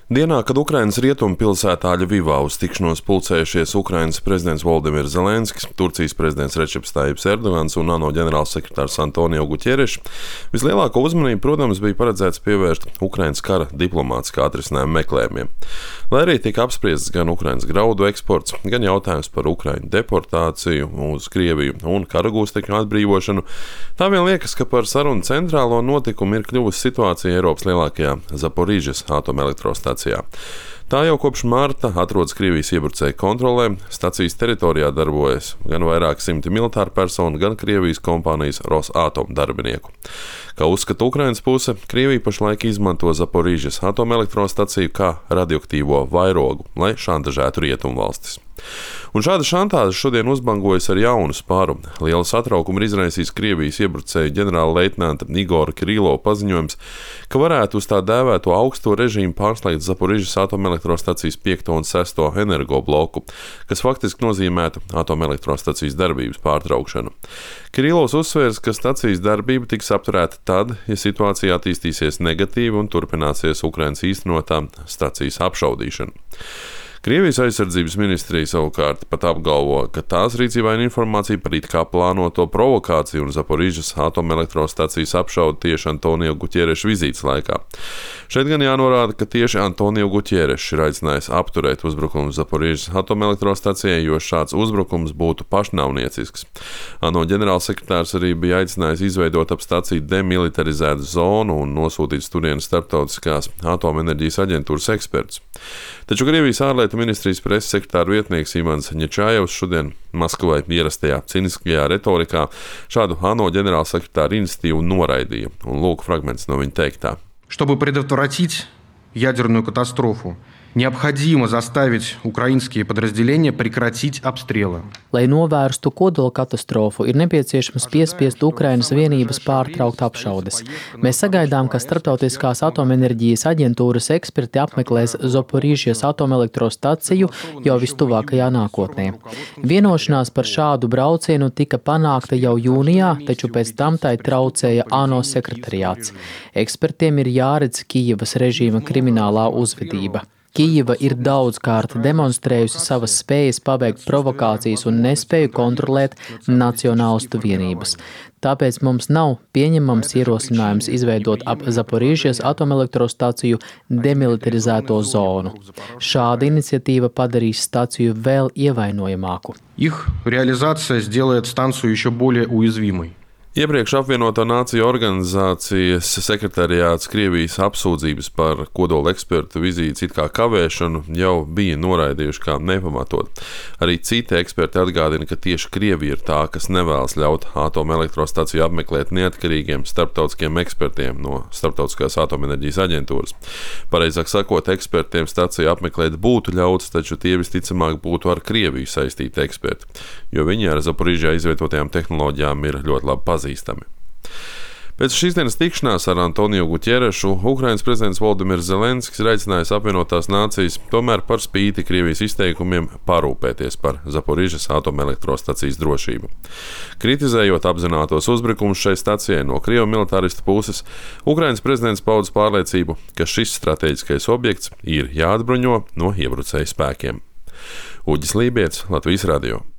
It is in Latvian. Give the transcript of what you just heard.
Dienā, kad Ukrainas rietumu pilsētā Ļuvivā uz tikšanos pulcējušies Ukrainas prezidents Voldemirs Zelenskis, Turcijas prezidents Rečeps Tajjips Erdogans un ANO ģenerālsekretārs Antonio Guterres, vislielāko uzmanību, protams, bija paredzēts pievērst Ukrainas kara diplomātiskā atrisinājuma meklējumiem. Lai arī tika apspriests gan Ukrainas graudu eksports, gan jautājums par Ukraiņu deportāciju uz Krieviju un karagūstekņu atbrīvošanu, tā vien liekas, ka par sarunu centrālo notikumu ir kļuvusi situācija Eiropas lielākajā Zaporižas atomelektrostācijā. Tā jau kopš marta atrodas Krievijas iebrucēju kontrolē, stacijas teritorijā darbojas gan vairāk simti militāru personu, gan Krievijas kompānijas Rosatom darbinieku. Kā uzskata Ukrainas puse, Krievija pašlaik izmanto Zaporižas atomelektrostaciju kā radioaktīvo vairogu, lai šantažētu rietumvalstis. Un šāda šantāža šodien uzbangojas ar jaunu spāru. Lielu satraukumu ir izraisījis Krievijas iebrucēju ģenerāla leitnanta Igora Kirilova paziņojums, ka varētu uz tā dēvēto augsto režīmu pārslēgt Zaporižas atomelektrostacijas 5. un 6. energobloku, kas faktiski nozīmētu atomelektrostacijas darbības pārtraukšanu. Kirilovs uzsvērs, ka stacijas darbība tiks apturēta tad, ja situācija attīstīsies negatīvi un turpināsies Ukrainas īstenotā stacijas apšaudīšana. Krievijas aizsardzības ministrija savukārt pat apgalvo, ka tās rīcībā ir informācija par it kā plānoto provokāciju un Zaporižas atomelektrostacijas apšaudu tieši Antonio Guterreša vizītes laikā. Šeit gan jānorāda, ka tieši Antonio Guterres ir aicinājis apturēt uzbrukumu Zaporižas atomelektrostacijai, jo šāds uzbrukums būtu pašnāvniecisks. ANO ģenerālsekretārs arī bija aicinājis izveidot ap staciju demilitarizētu zonu un nosūtīt turienes starptautiskās atomenerģijas aģentūras ekspertus. Taču Krievijas ārlietu ministrijas preses sekretāra vietnieks Ivans Ņečājevs šodien Maskavai ierastajā ciniskajā retorikā šādu ANO ģenerālsekretāra iniciatīvu noraidīja, un lūk fragments no viņa teiktā. Чтобы предотвратить ядерную катастрофу, необходимо заставить украинские подразделения прекратить обстрелы. Lai novērstu kodola katastrofu, ir nepieciešams piespiest Ukrainas vienības pārtraukt apšaudes. Mēs sagaidām, ka Starptautiskās atomenerģijas aģentūras eksperti apmeklēs Zaporižas atomelektrostaciju jau vistuvākajā nākotnē. Vienošanās par šādu braucienu tika panākta jau jūnijā, taču pēc tam tai traucēja ANO sekretariāts. Ekspertiem ir jāredz Kijevas režīma kriminālā uzvedība. Kijeva ir daudzkārt demonstrējusi savas spējas paveikt provokācijas un nespēju kontrolēt nacionālistu vienības. Tāpēc mums nav pieņemams ierosinājums izveidot ap Zaporižas atomelektrostaciju demilitarizēto zonu. Šāda iniciatīva padarīs staciju vēl ievainojamāku. Их реализация сделает станцию еще более уязвимой. Iepriekš apvienoto nāciju organizācijas sekretariāts Krievijas apsūdzības par kodola ekspertu vizītes it kā kavēšanu jau bija noraidījuši kā nepamatot. Arī citi eksperti atgādina, ka tieši Krievija ir tā, kas nevēlas ļaut atomelektrostaciju apmeklēt neatkarīgiem starptautiskiem ekspertiem no Starptautiskās atomenerģijas aģentūras. Pareizāk sakot, ekspertiem staciju apmeklēt būtu ļauts, taču tie visticamāk būtu ar Krieviju saistīti eksperti, jo viņi ar Zaporižā izvietotajām tehnoloģijām ir ļoti labi pazīstami. Pēc šīs dienas tikšanās ar Antonio Guterrešu Ukrainas prezidents Voldemirs Zelenskis ir aicinājis apvienotās nācijas tomēr par spīti Krievijas izteikumiem parūpēties par Zaporižas atomelektrostacijas drošību. Kritizējot apzinātos uzbrukumus šai stacijai no Krievu militāristu puses, Ukrainas prezidents paudis pārliecību, ka šis strateģiskais objekts ir jāatbruņo no iebrucēju spēkiem. Uģis Lībietis, Latvijas radio.